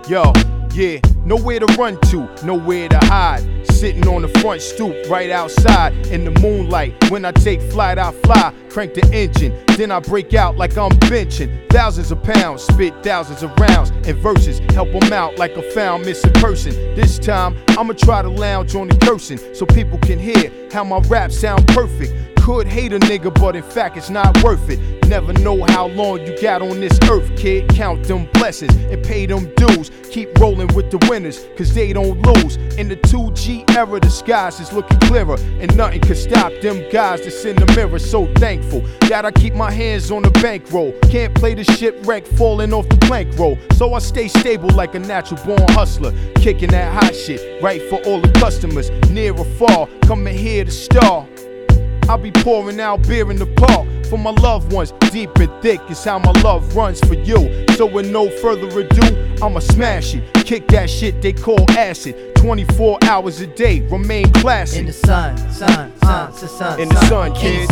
Yo, yeah, nowhere to run to, nowhere to hide. Sitting on the front stoop right outside in the moonlight. When I take flight, I fly, crank the engine. Then I break out like I'm benching thousands of pounds, spit thousands of rounds and verses. Help them out like a found missing person. This time, I'ma try to lounge on the cursing so people can hear how my raps sound perfect. Could hate a nigga, but in fact it's not worth it. Never know how long you got on this earth, kid. Count them blessings and pay them dues. Keep rolling with the winners, cause they don't lose. In the 2G era, the skies is looking clearer, and nothing can stop them guys that's in the mirror. So thankful that I keep my hands on the bankroll. Can't play the shipwreck falling off the plank roll. So I stay stable like a natural born hustler, kicking that hot shit right for all the customers, near or far, coming here to star. I'll be pouring out beer in the park for my loved ones. Deep and thick is how my love runs for you. So with no further ado, I'ma smash it. Kick that shit they call acid. 24 hours a day, remain classic. In the sun, sun, in the sun, kids. In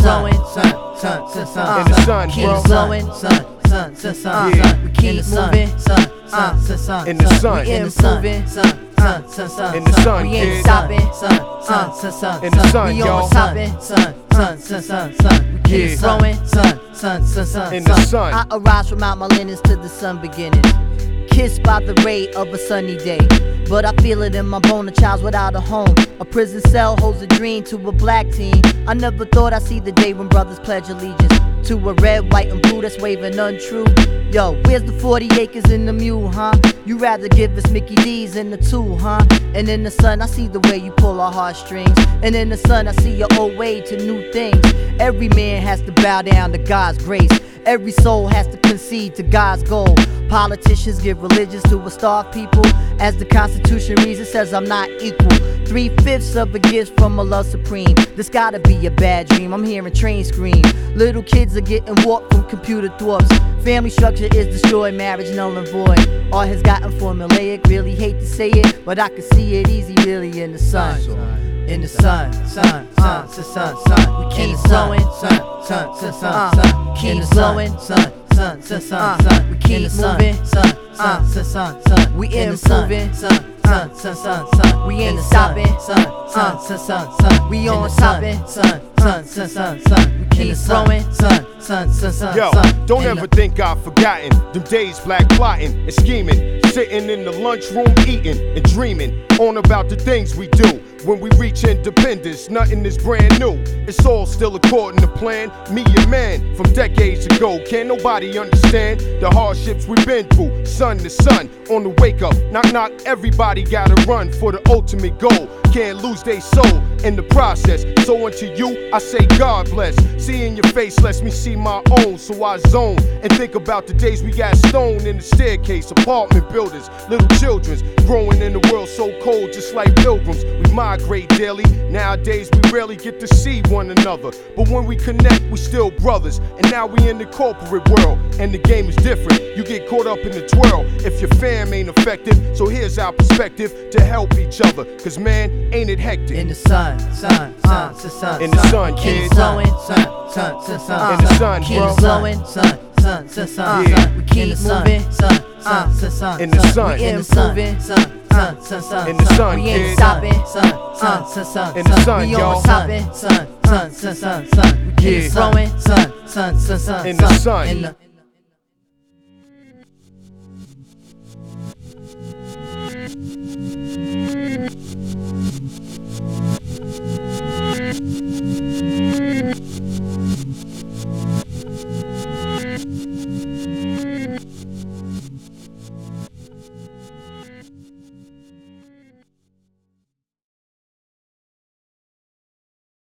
the sun, keep bro. flowing, sun. Yeah. We keep moving, sun. In the sun, we in moving, sun. In the sun, we ain't kids. stopping, sun. In the sun, we y'all. on stopping, sun. We keep Yeah. flowing, sun. In the sun. I arise from out my linens to the sun beginning. Kissed by the ray of a sunny day, but I feel it in my bone. A child without a home, a prison cell holds a dream to a black teen. I never thought I'd see the day when brothers pledge allegiance to a red, white, and blue that's waving untrue. Yo, where's the 40 acres in the mule, huh? You rather give us Mickey D's in the two, huh? And in the sun, I see the way you pull our heartstrings. And in the sun, I see your old way to new things. Every man has to bow down to God's grace. Every soul has to concede to God's goal. Politicians give religions to a starved people. As the Constitution reads, it says I'm not equal. 3/5 of a gift from a love supreme. This gotta be a bad dream. I'm hearing trains scream. Little kids are getting warped from computer thwarts. Family structure is destroyed, marriage null and void. All has gotten formulaic, really hate to say it, but I can see it easy really in the sun. In the sun, sun. We keep flowing, sun. Keep flowing, sun. We keep moving, sun. We in moving, sun. We ain't stopping, sun. We on stopping, sun. We keep flowing, sun. Yo, don't ever think I've forgotten them days black plotting and scheming, sitting in the lunchroom eating and dreaming on about the things we do. When we reach independence, nothing is brand new. It's all still according to plan. Me, your man, from decades ago. Can't nobody understand the hardships we've been through. Sun to sun, on the wake up. Knock, knock, everybody gotta run for the ultimate goal. Can't lose their soul in the process. So unto you, I say God bless. Seeing your face lets me see my own. So I zone and think about the days we got stoned in the staircase. Apartment buildings, little children's growing in the world so cold, just like pilgrims. We migrate daily. Nowadays we rarely get to see one another, but when we connect, we still brothers. And now we in the corporate world, and the game is different. You get caught up in the twirl if your fam ain't effective. So here's our perspective to help each other, cause man, ain't it hectic? In the sun. In the sun, kids. Keep flowing, sun. In the sun, Keep bro. flowing, sun. Yeah. We keep moving, sun. In the sun. We in moving, sun. In the sun, we ain't kids. stopping, sun. In the sun, we on y'all. stopping, sun. We keep Yeah. flowing, sun. In the sun. In the